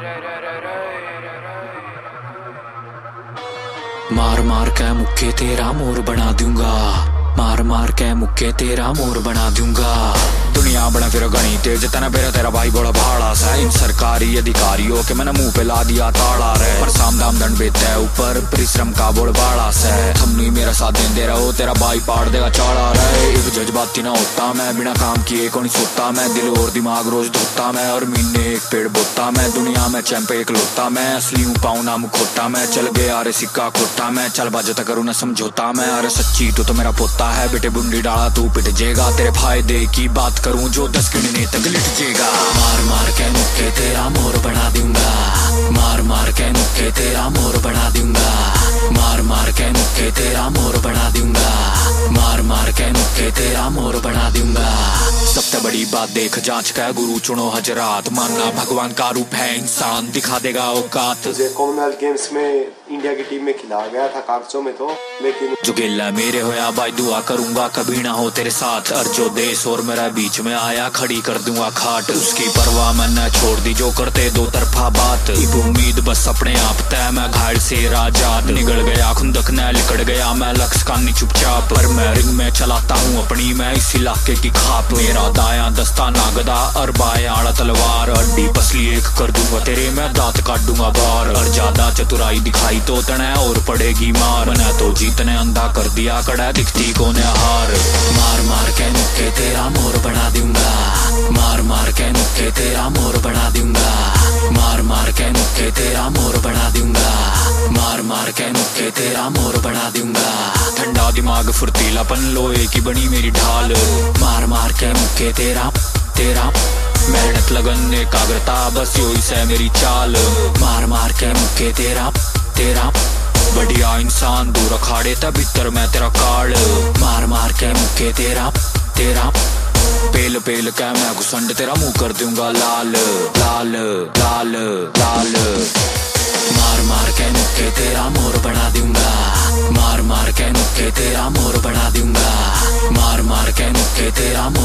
मार मार के मुक्के तेरा मोर बना दूंगा, मार मार के मुक्के तेरा मोर बना दूंगा। दुनिया बड़ा फिर गणी तेज तना बेरा तेरा भाई बड़ा भाड़ा सा। इन सरकारी अधिकारियों के मैंने मुंह पे ला दिया ताड़ा रे, पर साम दाम दंड बेचता है ऊपर परिश्रम का बोल बाड़ा से। थमनी मेरा साथ दे रहा हो तेरा भाई पाड़ देगा चाड़ा रे। एक जज्बाती ना होता मैं, बिना काम किए कौन सोता मैं। दिल और दिमाग रोज धोता मैं, और महीने एक पेड़ बोता मैं। दुनिया में चैंप एक लोता मैं, असली हूँ पाऊँ ना मुखोटा मैं। चल गया अरे सिक्का खोटा मैं, चल बाजता करूँ ना समझौता मैं। अरे सच्ची तो मेरा पोता है, बेटे बुंडी डाला तू पिट जेगा। तेरे फायदे की बात करूं जो 10 गिनने तक लिट जेगा। मार मार के मुक्के तेरा मोर बना दूंगा, मार मार के मुक्के तेरा मोर बना दूंगा। मार मार के मुक्के तेरा मोर बना दूंगा, मार मार के मुक्के तेरा मोर बना दूंगा। सबसे बड़ी बात देख जांच का गुरु चुनो हजरात, मानना भगवान का रूप है इंसान दिखा देगा औकात। कॉमनवेल्थ गेम्स में इंडिया की टीम में खिला गया था कागजों में तो, लेकिन जो गिल्ला मेरे होया भाई दुआ करूंगा कभी ना हो तेरे साथ। और जो देश और मेरा बीच में आया खड़ी कर दूंगा खाट। उसकी परवाह मैंने छोड़ दी जो करते दो तरफा बात। इब उम्मीद बस अपने आप तय, मैं घायल से राजात। निगल गया खुंदक न लिकड़ गया मैं लक्ष्य का नहीं चुपचाप। पर मैं रिंग में चलाता हूँ अपनी मैं इस इलाके की खाप। मेरा दाया दस्ता नागदा और बाया आड़ा तलवार। अड्डी पसली एक कर दूंगा तेरे मैं दांत काट दूंगा बार। और ज्यादा चतुराई दिखाई तो तने और पड़ेगी मार। मैंने तो जीतने अंधा कर दिया कड़ा दिखती को ने हार। मार मार के मुक्के तेरा मोर बना दूंगा, मार मार के मुक्के तेरा मोर बना दूंगा। मार मार के मुक्के तेरा मोर बना दूंगा, मार मार के मुक्के तेरा मोर बना दूंगा। ठंडा दिमाग फुर्तीलापन लोहे की बनी मेरी ढाल। मार मार के मुक्के तेरा तेरा मेहनत लगन एकाग्रता बस यो से मेरी चाल। मार मार के मुक्के तेरा तेरा बढ़िया इंसान दूर अखाड़े तब भीतर मैं तेरा काल। मार मार के मुक्के तेरा तेरा पेल पेल के मैं घुसंड तेरा मुंह कर दूंगा लाल लाल लाल लाल। मार मार के मुक्के तेरा मोर बना दूंगा, मार मार के मुक्के तेरा मोर बना दूंगा। मार मार के मुक्के तेरा